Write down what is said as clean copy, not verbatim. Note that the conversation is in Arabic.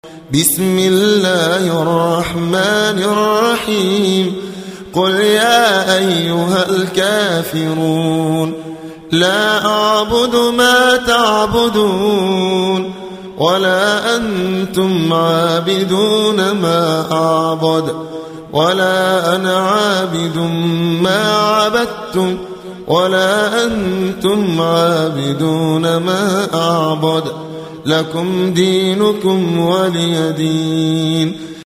بسم الله الرحمن الرحيم قل يا أيها الكافرون لا أعبد ما تعبدون ولا أنتم عابدون ما أعبد ولا أنا عابد ما عبدتم ولا أنتم عابدون ما أعبد لكم دينكم ولي دين.